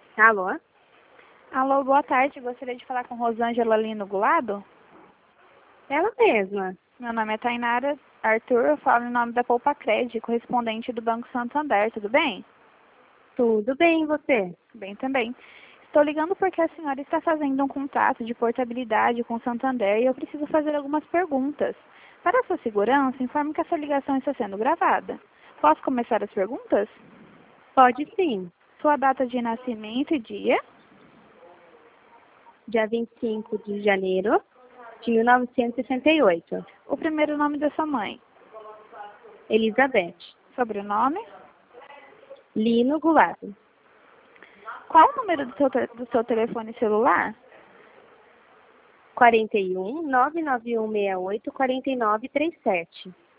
Alô? Alô, boa tarde. Gostaria de falar com Rosângela Lino Gulado? Ela mesma. Meu nome é Tainara Arthur, eu falo em nome da Poupa Cred, correspondente do Banco Santander, tudo bem? Tudo bem, e você? Bem também. Estou ligando porque a senhora está fazendo um contrato de portabilidade com o Santander e eu preciso fazer algumas perguntas. Para a sua segurança, informe que essa ligação está sendo gravada. Posso começar as perguntas? Pode sim. Sua data de nascimento e dia? Dia 25 de janeiro de 1968. O primeiro nome da sua mãe? Elizabeth. Sobrenome? Lino Gulado. Qual o número do seu telefone celular? 41 99168 4937.